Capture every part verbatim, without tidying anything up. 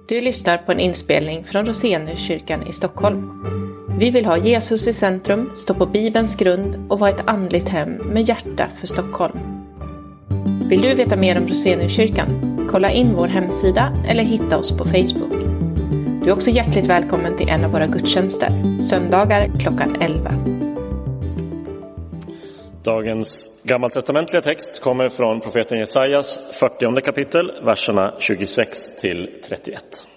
Du lyssnar på en inspelning från Roseniuskyrkan i Stockholm. Vi vill ha Jesus i centrum, stå på Bibelns grund och vara ett andligt hem med hjärta för Stockholm. Vill du veta mer om Roseniuskyrkan? Kolla in vår hemsida eller hitta oss på Facebook. Du är också hjärtligt välkommen till en av våra gudstjänster, söndagar klockan elva. Dagens gammaltestamentliga text kommer från profeten Jesajas fyrtionde kapitel, verserna tjugosex till trettioett.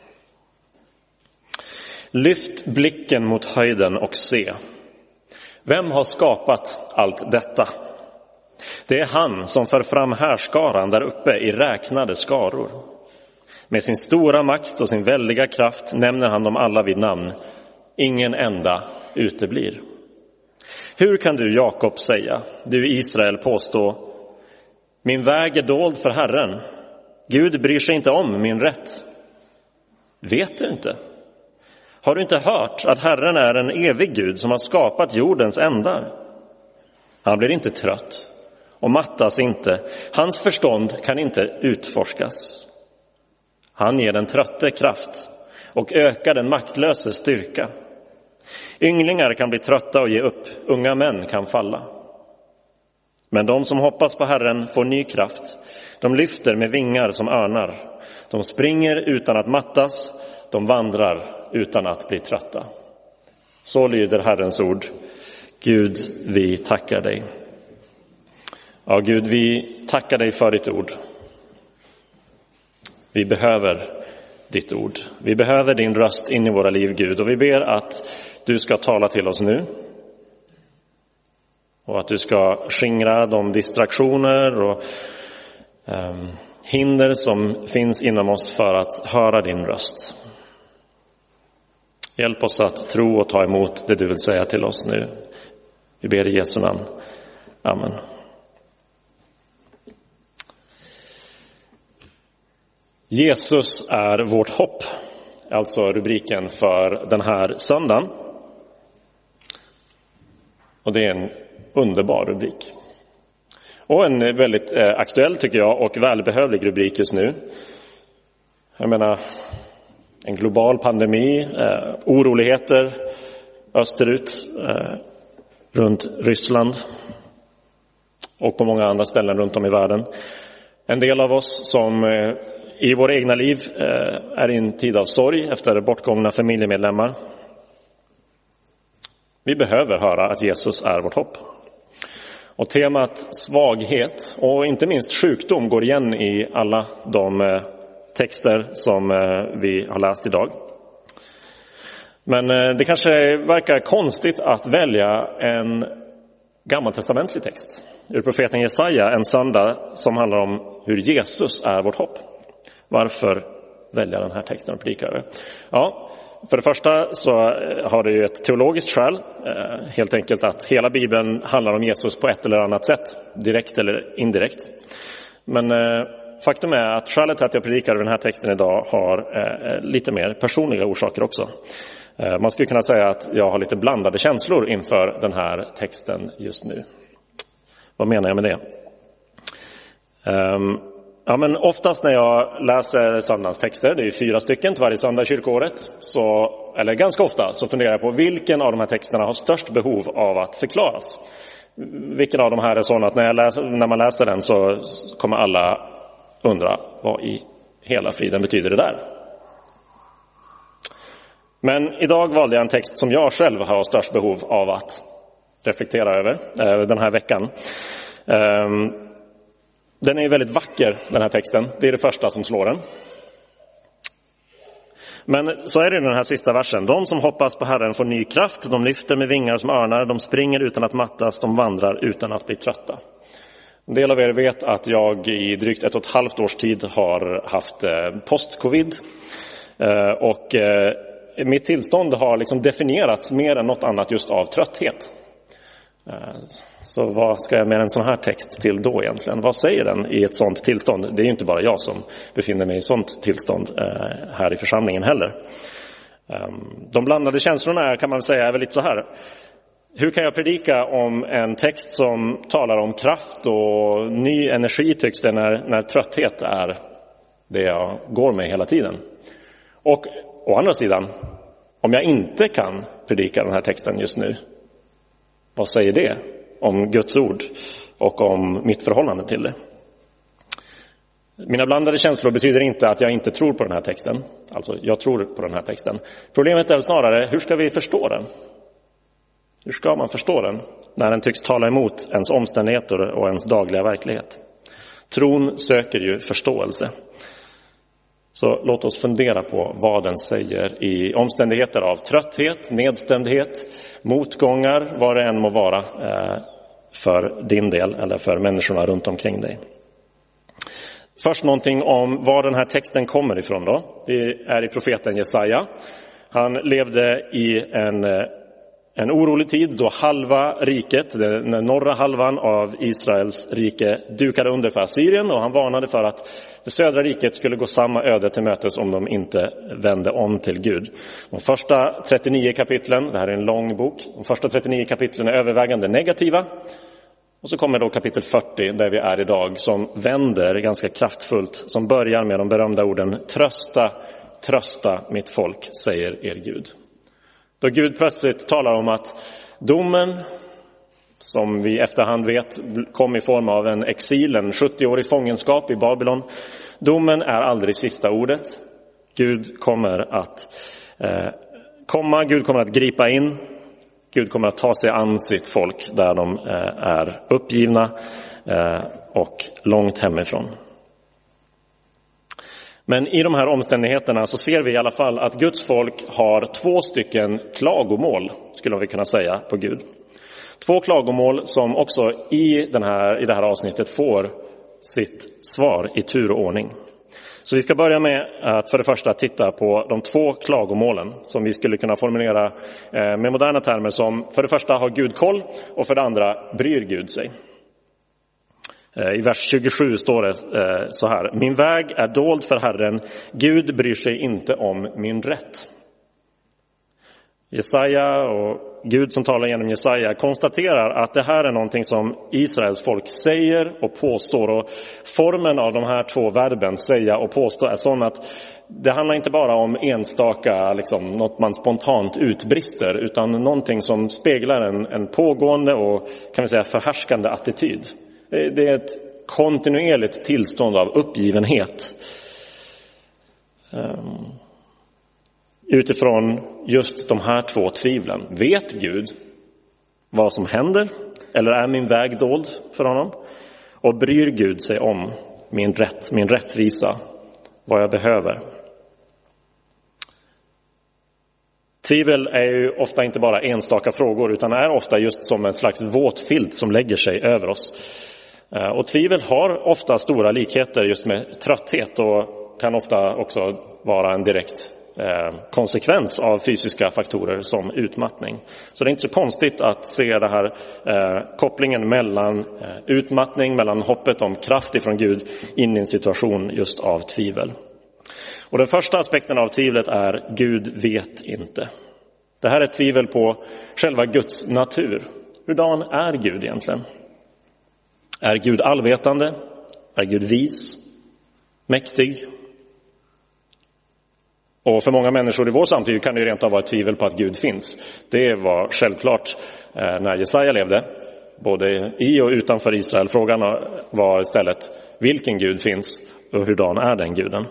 Lyft blicken mot höjden och se. Vem har skapat allt detta? Det är han som för fram härskaran där uppe i räknade skaror. Med sin stora makt och sin väldiga kraft nämner han dem alla vid namn. Ingen enda uteblir. Hur kan du, Jakob, säga, du Israel, påstå, min väg är dold för Herren. Gud bryr sig inte om min rätt. Vet du inte? Har du inte hört att Herren är en evig Gud som har skapat jordens ändar? Han blir inte trött och mattas inte. Hans förstånd kan inte utforskas. Han ger den trötte kraft och ökar den maktlöse styrka. Ynglingar kan bli trötta och ge upp, unga män kan falla. Men de som hoppas på Herren får ny kraft. De lyfter med vingar som örnar. De springer utan att mattas, de vandrar utan att bli trötta. Så lyder Herrens ord. Gud, vi tackar dig. Ja, Gud, vi tackar dig för ditt ord. Vi behöver ditt ord. Vi behöver din röst in i våra liv, Gud. Och vi ber att du ska tala till oss nu. Och att du ska skingra de distraktioner och um, hinder som finns inom oss för att höra din röst. Hjälp oss att tro och ta emot det du vill säga till oss nu. Vi ber i Jesu namn. Amen. Jesus är vårt hopp. Alltså rubriken för den här söndagen. Och det är en underbar rubrik. Och en väldigt eh, aktuell, tycker jag, och välbehövlig rubrik just nu. Jag menar, en global pandemi, eh, oroligheter österut, eh, runt Ryssland och på många andra ställen runt om i världen. En del av oss som eh, i våra egna liv eh, är i en tid av sorg efter bortgångna familjemedlemmar. Vi behöver höra att Jesus är vårt hopp. Och temat svaghet och inte minst sjukdom går igen i alla de eh, texter som eh, vi har läst idag. Men eh, det kanske verkar konstigt att välja en gammaltestamentlig text ur profeten Jesaja en söndag som handlar om hur Jesus är vårt hopp. Varför välja den här texten att predika över? Ja, för det första så har det ju ett teologiskt skäl. Helt enkelt att hela Bibeln handlar om Jesus på ett eller annat sätt. Direkt eller indirekt. Men faktum är att skälet till att jag predikar över den här texten idag har lite mer personliga orsaker också. Man skulle kunna säga att jag har lite blandade känslor inför den här texten just nu. Vad menar jag med det? Um, Ja, men oftast när jag läser söndagens texter, det är ju fyra stycken till varje söndag i kyrkåret, så, eller ganska ofta så funderar jag på vilken av de här texterna har störst behov av att förklaras. Vilken av de här är sån att när, jag läser, när man läser den så kommer alla undra vad i hela friden betyder det där. Men idag valde jag en text som jag själv har störst behov av att reflektera över eh, den här veckan. Um, Den är väldigt vacker, den här texten. Det är det första som slår den. Men så är det den här sista versen. De som hoppas på Herren får ny kraft. De lyfter med vingar som örnar. De springer utan att mattas. De vandrar utan att bli trötta. En del av er vet att jag i drygt ett och ett halvt års tid har haft post-covid. Och mitt tillstånd har liksom definierats mer än något annat just av trötthet. Så vad ska jag med en sån här text till då egentligen? Vad säger den i ett sånt tillstånd? Det är ju inte bara jag som befinner mig i sånt tillstånd här i församlingen heller. De blandade känslorna kan man säga är väl lite så här. Hur kan jag predika om en text som talar om kraft och ny energi tycks det när, när trötthet är det jag går med hela tiden? Och å andra sidan, om jag inte kan predika den här texten just nu, vad säger det om Guds ord och om mitt förhållande till det? Mina blandade känslor betyder inte att jag inte tror på den här texten. Alltså, jag tror på den här texten. Problemet är snarare, hur ska vi förstå den? Hur ska man förstå den när den tycks tala emot ens omständigheter och ens dagliga verklighet? Tron söker ju förståelse. Så låt oss fundera på vad den säger i omständigheter av trötthet, nedstämdhet, motgångar, vad det än må vara för din del eller för människorna runt omkring dig. Först någonting om var den här texten kommer ifrån då. Det är i profeten Jesaja. Han levde i en, en orolig tid då halva riket, den norra halvan av Israels rike, dukade under för Assyrien, och han varnade för att det södra riket skulle gå samma öde till mötes om de inte vände om till Gud. De första trettionio kapitlen, det här är en lång bok, de första trettionio kapitlen är övervägande negativa. Och så kommer då kapitel fyrtio där vi är idag, som vänder ganska kraftfullt, som börjar med de berömda orden: trösta, trösta mitt folk, säger er Gud. Då Gud plötsligt talar om att domen, som vi efterhand vet kom i form av en exil, en sjuttio-årig fångenskap i Babylon, domen är aldrig sista ordet. Gud kommer att eh, komma, Gud kommer att gripa in. Gud kommer att ta sig an sitt folk där de är uppgivna och långt hemifrån. Men i de här omständigheterna så ser vi i alla fall att Guds folk har två stycken klagomål, skulle vi kunna säga, på Gud. Två klagomål som också i, den här, i det här avsnittet får sitt svar i tur och ordning. Så vi ska börja med att för det första titta på de två klagomålen som vi skulle kunna formulera med moderna termer som: för det första, har Gud koll, och för det andra, bryr Gud sig. I vers tjugosju står det så här: min väg är dold för Herren, Gud bryr sig inte om min rätt. Jesaja, och Gud som talar genom Jesaja, konstaterar att det här är någonting som Israels folk säger och påstår, och formen av de här två verben, säga och påstå, är sån att det handlar inte bara om enstaka, liksom, något man spontant utbrister, utan någonting som speglar en, en pågående och, kan vi säga, förhärskande attityd. Det är ett kontinuerligt tillstånd av uppgivenhet. Um. Utifrån just de här två tvivlen. Vet Gud vad som händer? Eller är min väg dold för honom? Och bryr Gud sig om min rätt, min rättvisa, vad jag behöver? Tvivel är ju ofta inte bara enstaka frågor, utan är ofta just som en slags våt filt som lägger sig över oss. Och tvivel har ofta stora likheter just med trötthet, och kan ofta också vara en direkt konsekvens av fysiska faktorer som utmattning. Så det är inte så konstigt att se det här eh, kopplingen mellan eh, utmattning, mellan hoppet om kraft ifrån Gud in i en situation just av tvivel. Och den första aspekten av tvivlet är: Gud vet inte. Det här är ett tvivel på själva Guds natur. Hurdan är Gud egentligen? Är Gud allvetande? Är Gud vis? Mäktig? Och för många människor i vår samtid kan det rent av vara ett tvivel på att Gud finns. Det var självklart när Jesaja levde, både i och utanför Israel. Frågan var istället: vilken Gud finns och hurdan är den guden?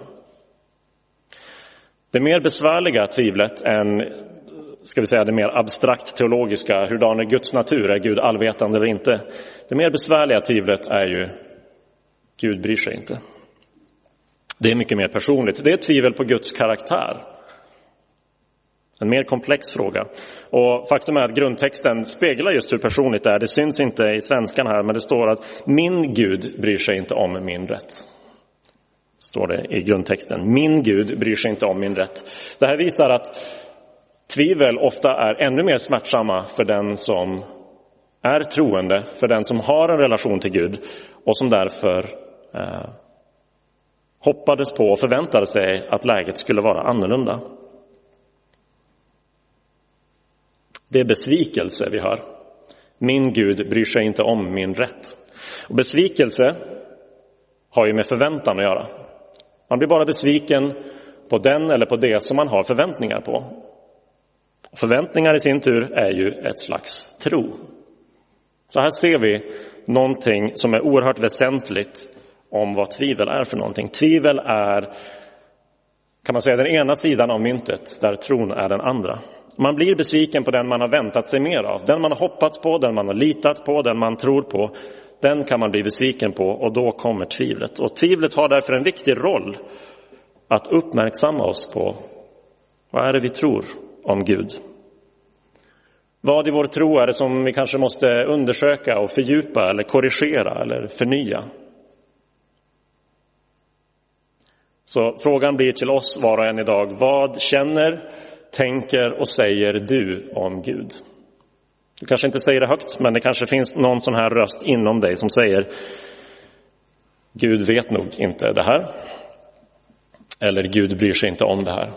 Det mer besvärliga tvivlet än, ska vi säga, det mer abstrakt teologiska, hurdan är Guds natur, är Gud allvetande eller inte? Det mer besvärliga tvivlet är ju: Gud bryr sig inte. Det är mycket mer personligt. Det är ett tvivel på Guds karaktär. En mer komplex fråga. Och faktum är att grundtexten speglar just hur personligt det är. Det syns inte i svenskan här, men det står att min Gud bryr sig inte om min rätt. Står det i grundtexten. Min Gud bryr sig inte om min rätt. Det här visar att tvivel ofta är ännu mer smärtsamma för den som är troende, för den som har en relation till Gud och som därför eh, hoppades på och förväntade sig att läget skulle vara annorlunda. Det är besvikelse vi hör. Min Gud bryr sig inte om min rätt. Och besvikelse har ju med förväntan att göra. Man blir bara besviken på den eller på det som man har förväntningar på. Förväntningar i sin tur är ju ett slags tro. Så här ser vi någonting som är oerhört väsentligt om vad tvivel är för någonting. Tvivel är, kan man säga, den ena sidan av myntet där tron är den andra. Man blir besviken på den man har väntat sig mer av. Den man har hoppats på, den man har litat på, den man tror på. Den kan man bli besviken på och då kommer tvivlet. Och tvivlet har därför en viktig roll att uppmärksamma oss på vad är det vi tror om Gud. Vad i vår tro är det som vi kanske måste undersöka och fördjupa eller korrigera eller förnya. Så frågan blir till oss var och en idag: vad känner, tänker och säger du om Gud? Du kanske inte säger det högt, men det kanske finns någon sån här röst inom dig som säger: Gud vet nog inte det här. Eller Gud bryr sig inte om det här.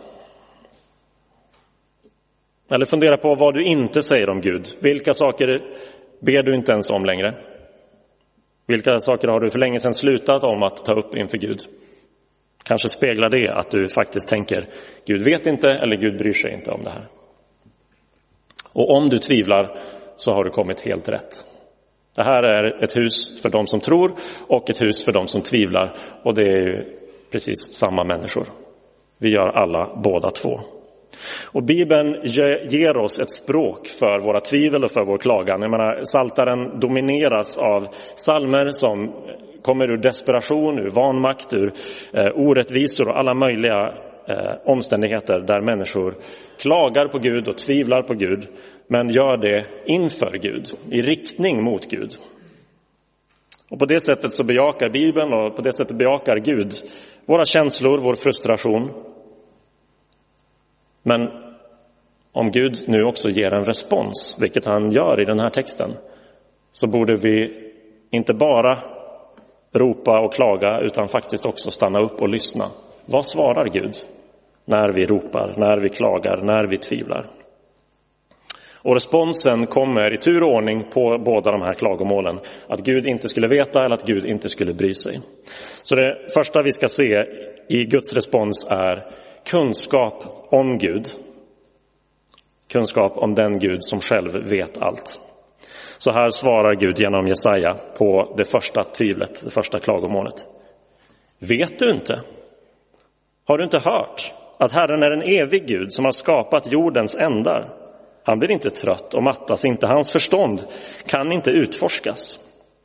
Eller fundera på vad du inte säger om Gud. Vilka saker ber du inte ens om längre? Vilka saker har du för länge sedan slutat om att ta upp inför Gud? Kanske speglar det att du faktiskt tänker: Gud vet inte eller Gud bryr sig inte om det här. Och om du tvivlar så har du kommit helt rätt. Det här är ett hus för de som tror och ett hus för de som tvivlar. Och det är ju precis samma människor. Vi gör alla båda två. Och Bibeln ger oss ett språk för våra tvivel och för vår klagan. Jag menar, Psaltaren domineras av psalmer som kommer ur desperation, ur vanmakt, ur eh, orättvisor och alla möjliga eh, omständigheter där människor klagar på Gud och tvivlar på Gud, men gör det inför Gud, i riktning mot Gud. Och på det sättet så bejakar Bibeln och på det sättet bejakar Gud våra känslor, vår frustration. Men om Gud nu också ger en respons, vilket han gör i den här texten, så borde vi inte bara ropa och klaga utan faktiskt också stanna upp och lyssna. Vad svarar Gud när vi ropar, när vi klagar, när vi tvivlar? Och responsen kommer i tur och ordning på båda de här klagomålen. Att Gud inte skulle veta eller att Gud inte skulle bry sig. Så det första vi ska se i Guds respons är kunskap om Gud. Kunskap om den Gud som själv vet allt. Så här svarar Gud genom Jesaja på det första tvivlet, det första klagomålet. Vet du inte? Har du inte hört att Herren är en evig Gud som har skapat jordens ändar? Han blir inte trött och mattas inte. Hans förstånd kan inte utforskas.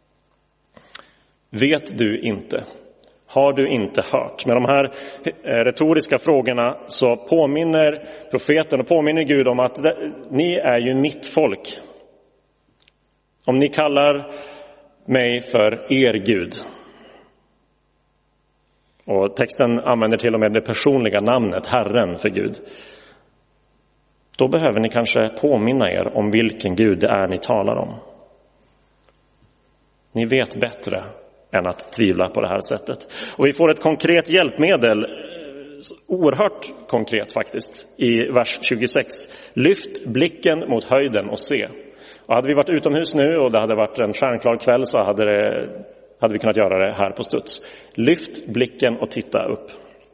Vet du inte? Har du inte hört? Med de här retoriska frågorna så påminner profeten och påminner Gud om att ni är ju mitt folk. Om ni kallar mig för er Gud. Och texten använder till och med det personliga namnet Herren för Gud. Då behöver ni kanske påminna er om vilken Gud det är ni talar om. Ni vet bättre än att tvivla på det här sättet. Och vi får ett konkret hjälpmedel, oerhört konkret faktiskt, i vers tjugosex. Lyft blicken mot höjden och se. Och hade vi varit utomhus nu och det hade varit en stjärnklar kväll så hade, det, hade vi kunnat göra det här på studs. Lyft blicken och titta upp.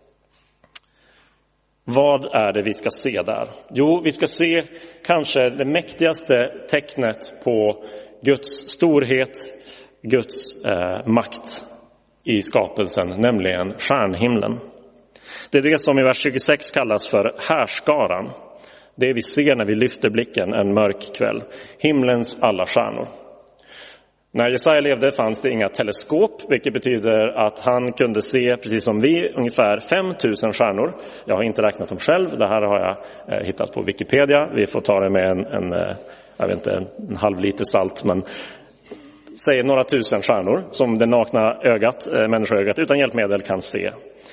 Vad är det vi ska se där? Jo, vi ska se kanske det mäktigaste tecknet på Guds storhet, Guds eh, makt i skapelsen, nämligen stjärnhimlen. Det är det som i vers tjugosex kallas för härskaran. Det vi ser när vi lyfter blicken en mörk kväll. Himlens alla stjärnor. När Jesaja levde fanns det inga teleskop, vilket betyder att han kunde se, precis som vi, ungefär fem tusen stjärnor. Jag har inte räknat dem själv, det här har jag eh, hittat på Wikipedia. Vi får ta det med en, en, eh, jag vet inte, en, en halv liter salt, men säg några tusen stjärnor som det nakna ögat, eh, människoögat utan hjälpmedel kan se.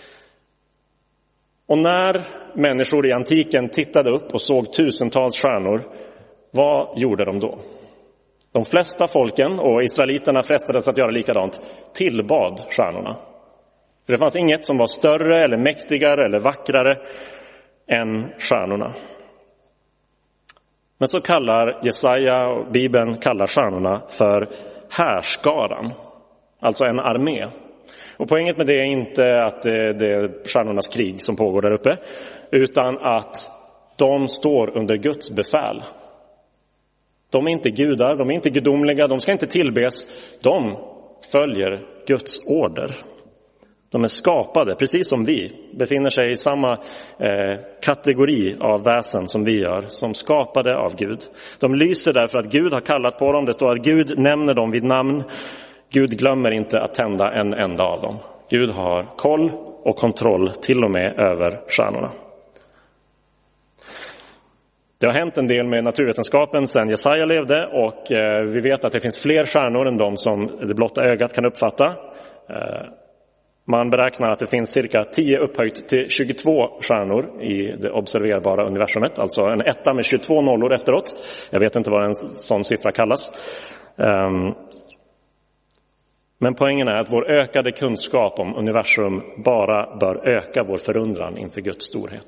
Och när människor i antiken tittade upp och såg tusentals stjärnor, vad gjorde de då? De flesta folken, och israeliterna frestades att göra likadant, tillbad stjärnorna. För det fanns inget som var större eller mäktigare eller vackrare än stjärnorna. Men så kallar Jesaja och Bibeln kallar stjärnorna för härskaran, alltså en armé. Och poängen med det är inte att det, det är stjärnornas krig som pågår där uppe, utan att de står under Guds befäl. De är inte gudar, de är inte gudomliga, de ska inte tillbes. De följer Guds order. De är skapade, precis som vi, befinner sig i samma eh, kategori av väsen som vi gör, som skapade av Gud. De lyser därför att Gud har kallat på dem. Det står att Gud nämner dem vid namn. Gud glömmer inte att tända en enda av dem. Gud har koll och kontroll till och med över stjärnorna. Det har hänt en del med naturvetenskapen sedan Jesaja levde, och eh, vi vet att det finns fler stjärnor än de som det blotta ögat kan uppfatta. Eh, man beräknar att det finns cirka tio upphöjt till tjugotvå stjärnor i det observerbara universumet, alltså en etta med tjugotvå nollor efteråt. Jag vet inte vad en sån siffra kallas. Eh, men poängen är att vår ökade kunskap om universum bara bör öka vår förundran inför Guds storhet.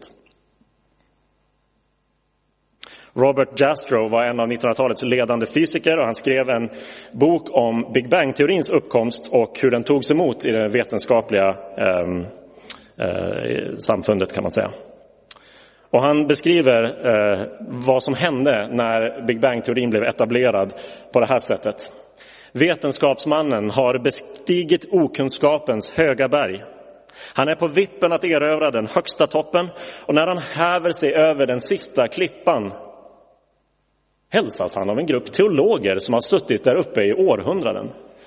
Robert Jastrow var en av nittonhundratalets ledande fysiker, och han skrev en bok om Big Bang-teorins uppkomst och hur den togs emot i det vetenskapliga eh, eh, samfundet, kan man säga. Och han beskriver eh, vad som hände när Big Bang-teorin blev etablerad på det här sättet. Vetenskapsmannen har bestigit okunskapens höga berg. Han är på vippen att erövra den högsta toppen, och när han häver sig över den sista klippan hälsas han av en grupp teologer som har suttit där uppe i århundraden.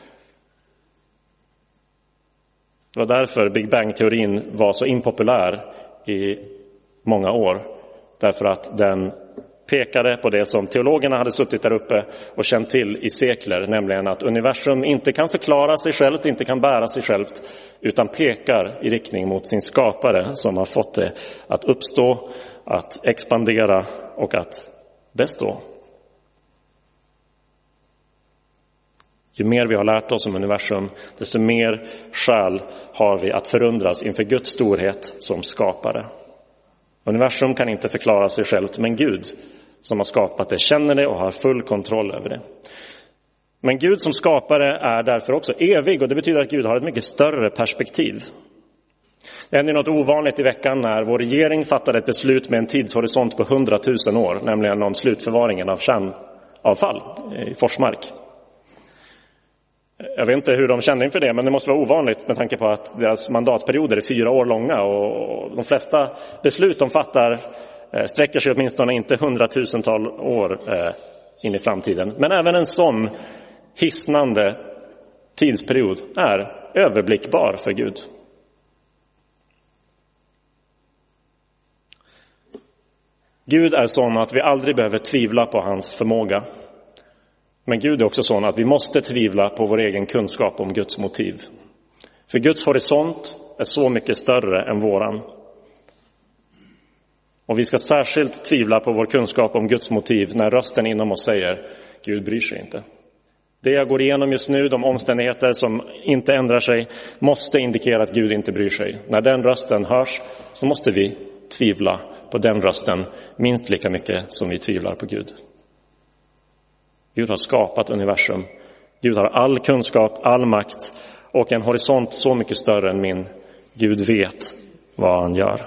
Det var därför Big Bang-teorin var så impopulär i många år. Därför att den pekade på det som teologerna hade suttit där uppe och känt till i sekler, nämligen att universum inte kan förklara sig självt, inte kan bära sig självt, utan pekar i riktning mot sin skapare som har fått det att uppstå, att expandera och att bestå. Ju mer vi har lärt oss om universum, desto mer skäl har vi att förundras inför Guds storhet som skapare. Universum kan inte förklara sig självt, men Gud som har skapat det känner det och har full kontroll över det. Men Gud som skapare är därför också evig, och det betyder att Gud har ett mycket större perspektiv. Det hände något ovanligt i veckan när vår regering fattade ett beslut med en tidshorisont på hundratusen år, nämligen om slutförvaringen av kärnavfall i Forsmark. Jag vet inte hur de kände inför det, men det måste vara ovanligt med tanke på att deras mandatperioder är fyra år långa, och de flesta beslut de fattar sträcker sig åtminstone inte hundratusental år in i framtiden. Men även en sån hisnande tidsperiod är överblickbar för Gud. Gud är sån att vi aldrig behöver tvivla på hans förmåga. Men Gud är också sån att vi måste tvivla på vår egen kunskap om Guds motiv. För Guds horisont är så mycket större än våran. Och vi ska särskilt tvivla på vår kunskap om Guds motiv när rösten inom oss säger: Gud bryr sig inte. Det jag går igenom just nu, de omständigheter som inte ändrar sig, måste indikera att Gud inte bryr sig. När den rösten hörs så måste vi tvivla på den rösten minst lika mycket som vi tvivlar på Gud. Gud har skapat universum. Gud har all kunskap, all makt och en horisont så mycket större än min. Gud vet vad han gör.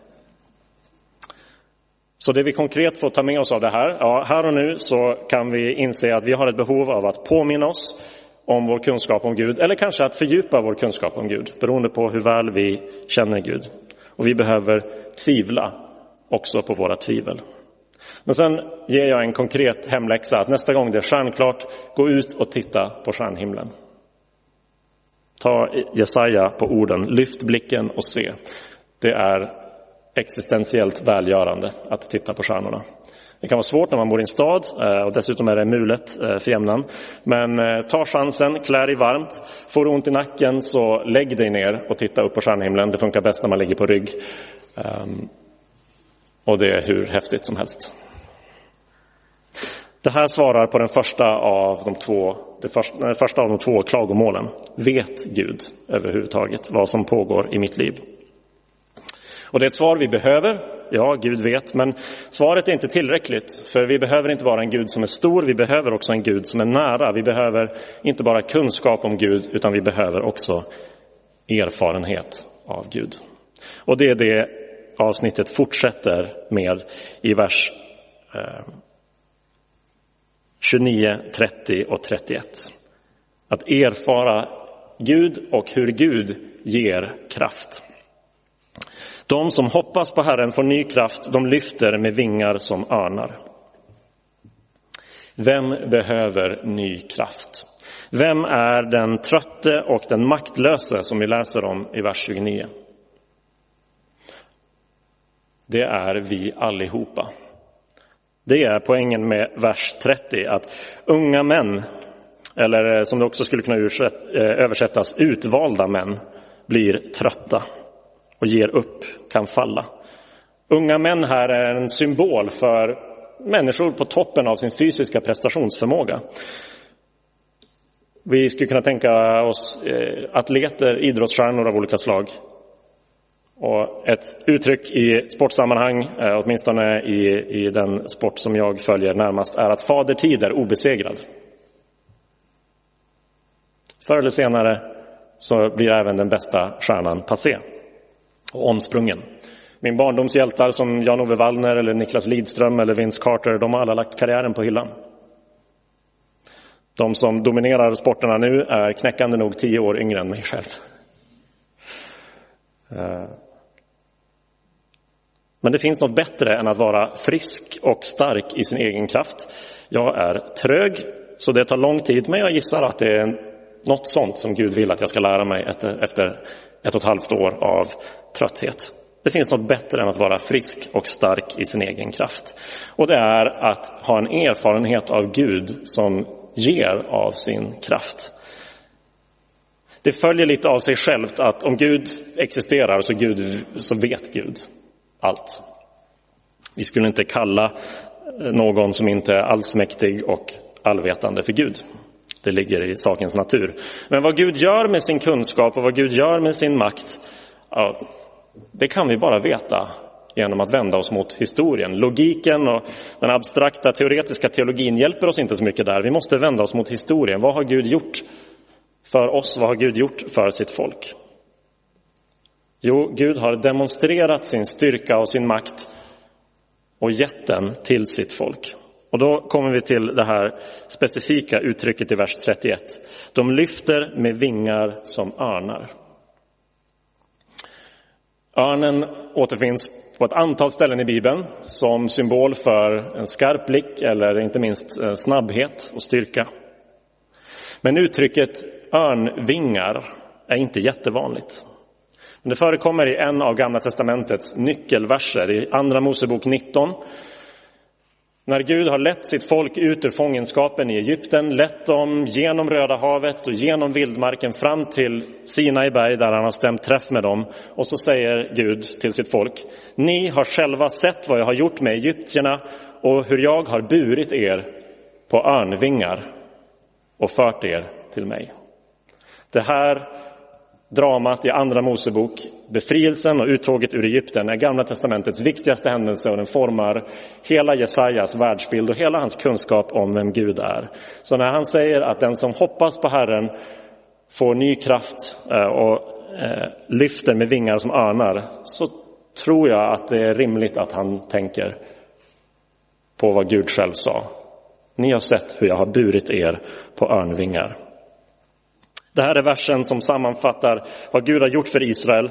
Så det vi konkret får ta med oss av det här, ja, här och nu så kan vi inse att vi har ett behov av att påminna oss om vår kunskap om Gud, eller kanske att fördjupa vår kunskap om Gud, beroende på hur väl vi känner Gud. Och vi behöver tvivla också på våra tvivel. Men sen ger jag en konkret hemläxa att nästa gång det är stjärnklart, gå ut och titta på stjärnhimlen. Ta Jesaja på orden, lyft blicken och se. Det är existentiellt välgörande att titta på stjärnorna. Det kan vara svårt när man bor i en stad och dessutom är det mulet för jämnan. Men ta chansen, klä dig varmt. Får du ont i nacken så lägg dig ner och titta upp på stjärnhimlen. Det funkar bäst när man ligger på rygg. Och det är hur häftigt som helst. Det här svarar på den första av de två, det första, den första av de två klagomålen. Vet Gud överhuvudtaget vad som pågår i mitt liv? Och det är ett svar vi behöver. Ja, Gud vet. Men svaret är inte tillräckligt. För vi behöver inte bara en Gud som är stor. Vi behöver också en Gud som är nära. Vi behöver inte bara kunskap om Gud, utan vi behöver också erfarenhet av Gud. Och det är det avsnittet fortsätter med i vers eh, tjugonio, trettio och trettioett. Att erfara Gud och hur Gud ger kraft. De som hoppas på Herren får ny kraft, de lyfter med vingar som örnar. Vem behöver ny kraft? Vem är den trötte och den maktlöse som vi läser om i vers tjugonio? Det är vi allihopa. Det är poängen med vers trettio, att unga män, eller som det också skulle kunna översättas, utvalda män, blir trötta och ger upp, kan falla. Unga män här är en symbol för människor på toppen av sin fysiska prestationsförmåga. Vi skulle kunna tänka oss atleter, idrottsstjärnor av olika slag. Och ett uttryck i sportsammanhang, åtminstone i, i den sport som jag följer närmast, är att fadertid är obesegrad. Förr eller senare så blir även den bästa stjärnan passé och omsprungen. Min barndomshjältar som Jan-Ove Wallner eller Niklas Lidström eller Vince Carter, de har alla lagt karriären på hyllan. De som dominerar sporterna nu är knäckande nog tio år yngre än mig själv. Men det finns något bättre än att vara frisk och stark i sin egen kraft. Jag är trög, så det tar lång tid, men jag gissar att det är något sånt som Gud vill att jag ska lära mig efter, efter ett och ett halvt år av trötthet. Det finns något bättre än att vara frisk och stark i sin egen kraft. Och det är att ha en erfarenhet av Gud som ger av sin kraft. Det följer lite av sig självt att om Gud existerar så, Gud, så vet Gud allt. Vi skulle inte kalla någon som inte är allsmäktig och allvetande för Gud. Det ligger i sakens natur. Men vad Gud gör med sin kunskap och vad Gud gör med sin makt, ja, det kan vi bara veta genom att vända oss mot historien. Logiken och den abstrakta teoretiska teologin hjälper oss inte så mycket där. Vi måste vända oss mot historien. Vad har Gud gjort för oss? Vad har Gud gjort för sitt folk? Jo, Gud har demonstrerat sin styrka och sin makt och gett den till sitt folk. Och då kommer vi till det här specifika uttrycket i vers trettioett. De lyfter med vingar som örnar. Örnen återfinns på ett antal ställen i Bibeln som symbol för en skarp blick eller inte minst snabbhet och styrka. Men uttrycket örnvingar är inte jättevanligt. Men det förekommer i en av Gamla testamentets nyckelverser i Andra Mosebok nitton. När Gud har lett sitt folk ut ur fångenskapen i Egypten, lett dem genom Röda havet och genom vildmarken fram till Sinai berg där han har stämt träff med dem. Och så säger Gud till sitt folk: ni har själva sett vad jag har gjort med egyptierna och hur jag har burit er på örnvingar och fört er till mig. Det här dramat i Andra Mosebok, befrielsen och uttåget ur Egypten, är Gamla testamentets viktigaste händelse och den formar hela Jesajas världsbild och hela hans kunskap om vem Gud är. Så när han säger att den som hoppas på Herren får ny kraft och lyfter med vingar som örnar, så tror jag att det är rimligt att han tänker på vad Gud själv sa. Ni har sett hur jag har burit er på örnvingar. Det här är versen som sammanfattar vad Gud har gjort för Israel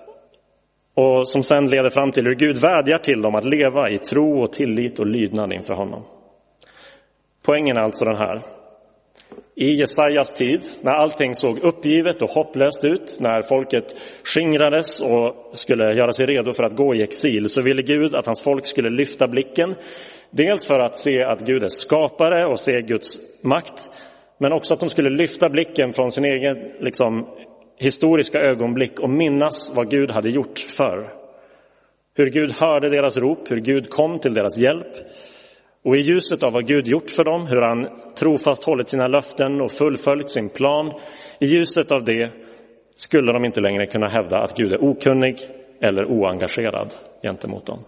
och som sen leder fram till hur Gud vädjar till dem att leva i tro och tillit och lydnad inför honom. Poängen är alltså den här. I Jesajas tid, när allting såg uppgivet och hopplöst ut, när folket skingrades och skulle göra sig redo för att gå i exil, så ville Gud att hans folk skulle lyfta blicken. Dels för att se att Gud är skapare och se Guds makt, men också att de skulle lyfta blicken från sin egen liksom, historiska ögonblick och minnas vad Gud hade gjort förr. Hur Gud hörde deras rop, hur Gud kom till deras hjälp. Och i ljuset av vad Gud gjort för dem, hur han trofast hållit sina löften och fullföljt sin plan, i ljuset av det skulle de inte längre kunna hävda att Gud är okunnig eller oengagerad gentemot dem.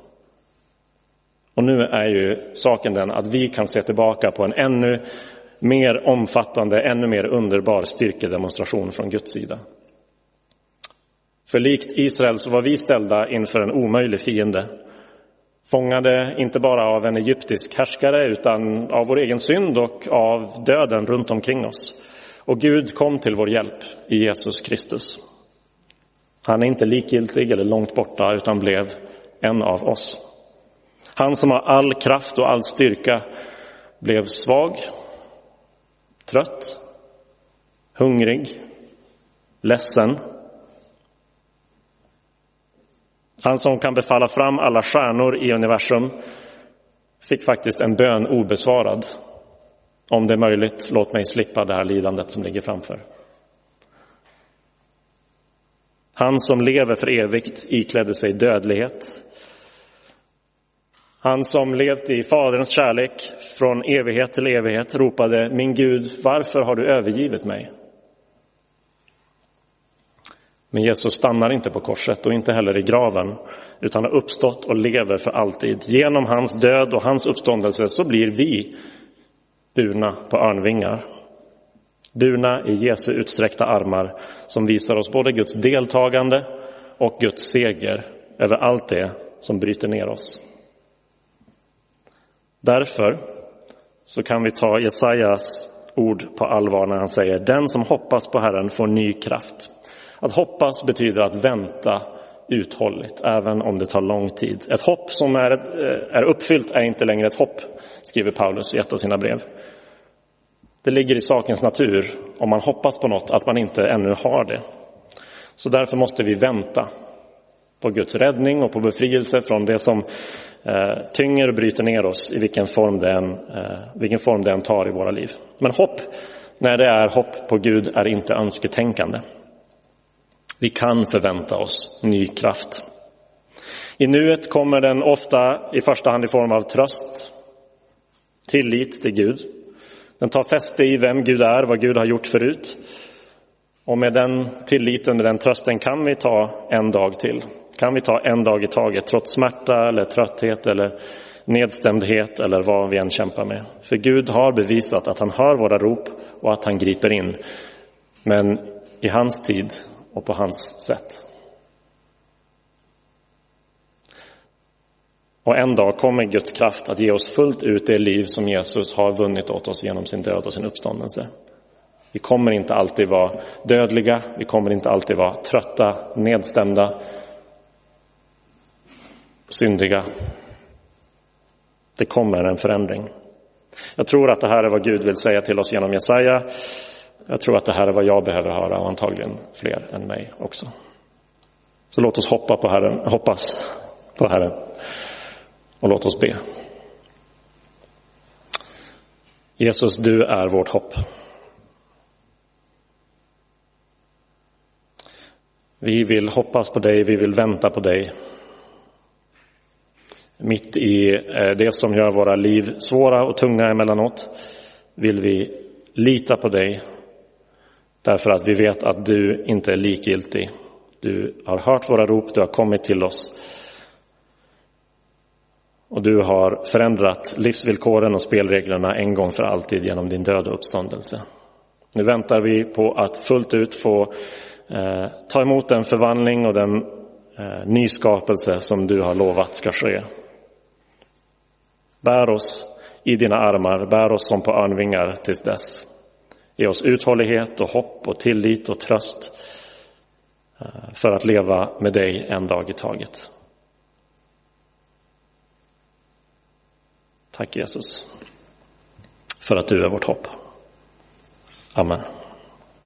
Och nu är ju saken den att vi kan se tillbaka på en ännu mer omfattande, ännu mer underbar styrkedemonstration från Guds sida. För likt Israel så var vi ställda inför en omöjlig fiende. Fångade inte bara av en egyptisk härskare utan av vår egen synd och av döden runt omkring oss. Och Gud kom till vår hjälp i Jesus Kristus. Han är inte likgiltig eller långt borta utan blev en av oss. Han som har all kraft och all styrka blev svag, trött, hungrig, ledsen. Han som kan befalla fram alla stjärnor i universum fick faktiskt en bön obesvarad. Om det är möjligt, låt mig slippa det här lidandet som ligger framför. Han som lever för evigt iklädde sig dödlighet. Han som levt i Faderns kärlek från evighet till evighet ropade: min Gud, varför har du övergivit mig? Men Jesus stannar inte på korset och inte heller i graven, utan har uppstått och lever för alltid. Genom hans död och hans uppståndelse så blir vi burna på örnvingar. Burna i Jesu utsträckta armar som visar oss både Guds deltagande och Guds seger över allt det som bryter ner oss. Därför så kan vi ta Jesajas ord på allvar när han säger: den som hoppas på Herren får ny kraft. Att hoppas betyder att vänta uthålligt, även om det tar lång tid. Ett hopp som är, är uppfyllt är inte längre ett hopp, skriver Paulus i ett av sina brev. Det ligger i sakens natur, om man hoppas på något, att man inte ännu har det. Så därför måste vi vänta på Guds räddning och på befrielse från det som eh, tynger och bryter ner oss i vilken form, det än, eh, vilken form det än tar i våra liv. Men hopp, när det är hopp på Gud, är inte önsketänkande. Vi kan förvänta oss ny kraft. I nuet kommer den ofta i första hand i form av tröst, tillit till Gud. Den tar fäste i vem Gud är, vad Gud har gjort förut. Och med den tilliten, med den trösten kan vi ta en dag till. Kan vi ta en dag i taget, trots smärta eller trötthet eller nedstämdhet eller vad vi än kämpar med. För Gud har bevisat att han hör våra rop och att han griper in. Men i hans tid och på hans sätt. Och en dag kommer Guds kraft att ge oss fullt ut det liv som Jesus har vunnit åt oss genom sin död och sin uppståndelse. Vi kommer inte alltid vara dödliga, vi kommer inte alltid vara trötta, nedstämda, syndiga. Det kommer en förändring. Jag tror att det här är vad Gud vill säga till oss genom Jesaja. Jag tror att det här är vad jag behöver höra, och antagligen fler än mig också. Så låt oss hoppa på Herren, hoppas på Herren och låt oss be. Jesus, du är vårt hopp. Vi vill hoppas på dig, vi vill vänta på dig. Mitt i det som gör våra liv svåra och tunga emellanåt vill vi lita på dig. Därför att vi vet att du inte är likgiltig. Du har hört våra rop, du har kommit till oss. Och du har förändrat livsvillkoren och spelreglerna en gång för alltid genom din död och uppståndelse. Nu väntar vi på att fullt ut få eh, ta emot den förvandling och den eh, nyskapelse som du har lovat ska ske. Bär oss i dina armar, bär oss som på örnvingar tills dess. Ge oss uthållighet och hopp och tillit och tröst för att leva med dig en dag i taget. Tack Jesus för att du är vårt hopp. Amen.